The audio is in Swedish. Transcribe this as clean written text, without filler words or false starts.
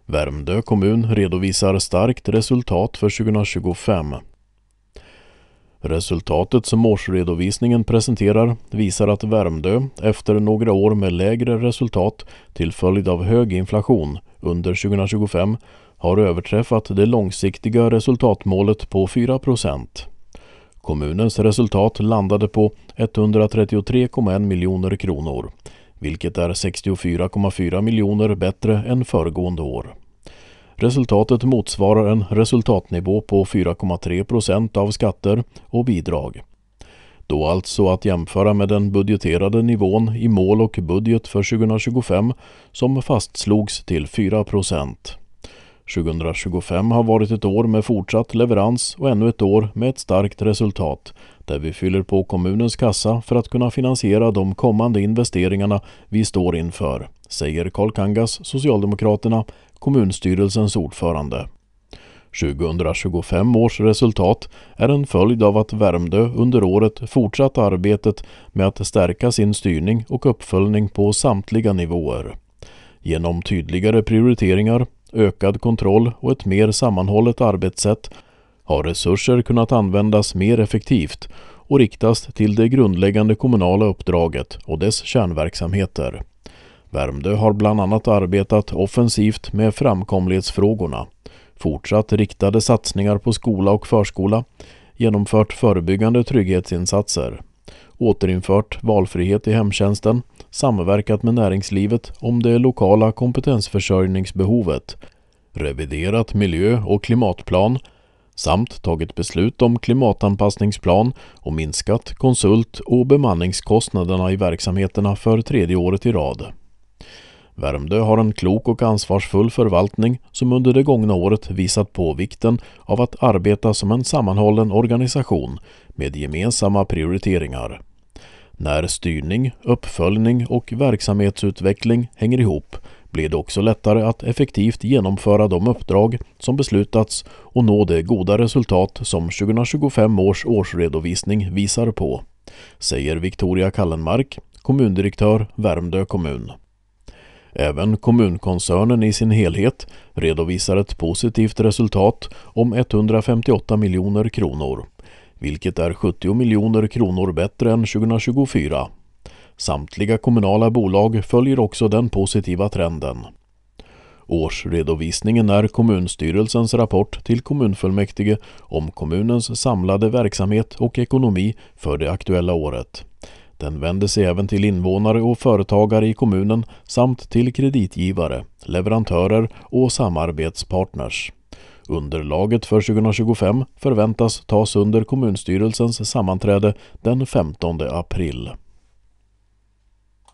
Värmdö kommun redovisar starkt resultat för 2025. Resultatet som årsredovisningen presenterar visar att Värmdö efter några år med lägre resultat till följd av hög inflation under 2025 har överträffat det långsiktiga resultatmålet på 4%. Kommunens resultat landade på 133,1 miljoner kronor, vilket är 64,4 miljoner bättre än föregående år. Resultatet motsvarar en resultatnivå på 4,3% av skatter och bidrag. Då alltså att jämföra med den budgeterade nivån i mål och budget för 2025 som fastslogs till 4%. 2025 har varit ett år med fortsatt leverans och ännu ett år med ett starkt resultat där vi fyller på kommunens kassa för att kunna finansiera de kommande investeringarna vi står inför, säger Carl Kangas, Socialdemokraterna, kommunstyrelsens ordförande. 2025 års resultat är en följd av att Värmdö under året fortsatt arbetet med att stärka sin styrning och uppföljning på samtliga nivåer. Genom tydligare prioriteringar, ökad kontroll och ett mer sammanhållet arbetssätt har resurser kunnat användas mer effektivt och riktas till det grundläggande kommunala uppdraget och dess kärnverksamheter. Värmdö har bland annat arbetat offensivt med framkomlighetsfrågorna, fortsatt riktade satsningar på skola och förskola, genomfört förebyggande trygghetsinsatser, återinfört valfrihet i hemtjänsten, samverkat med näringslivet om det lokala kompetensförsörjningsbehovet, reviderat miljö- och klimatplan samt tagit beslut om klimatanpassningsplan och minskat konsult- och bemanningskostnaderna i verksamheterna för 3:e året i rad. Värmdö har en klok och ansvarsfull förvaltning som under det gångna året visat på vikten av att arbeta som en sammanhållen organisation med gemensamma prioriteringar. När styrning, uppföljning och verksamhetsutveckling hänger ihop blir det också lättare att effektivt genomföra de uppdrag som beslutats och nå det goda resultat som 2025 års årsredovisning visar på, säger Victoria Kallenmark, kommundirektör Värmdö kommun. Även kommunkoncernen i sin helhet redovisar ett positivt resultat om 158 miljoner kronor, vilket är 70 miljoner kronor bättre än 2024. Samtliga kommunala bolag följer också den positiva trenden. Årsredovisningen är kommunstyrelsens rapport till kommunfullmäktige om kommunens samlade verksamhet och ekonomi för det aktuella året. Den vänder sig även till invånare och företagare i kommunen samt till kreditgivare, leverantörer och samarbetspartners. Underlaget för 2025 förväntas tas under kommunstyrelsens sammanträde den 15 april.